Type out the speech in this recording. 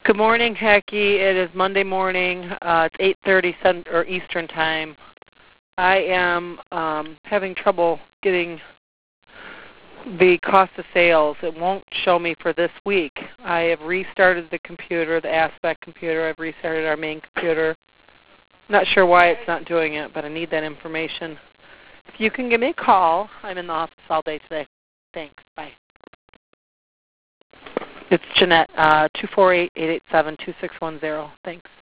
Good morning, Hecky. It is Monday morning. It's 8:30 Eastern Time. I am having trouble getting the cost of sales. It won't show me for this week. I have restarted the computer, the Aspect computer. I've restarted our main computer. Not sure why it's not doing it, but I need that information. If you can give me a call, I'm in the office all day today. Thanks. Bye. It's Jeanette, 248-887-2610. Thanks.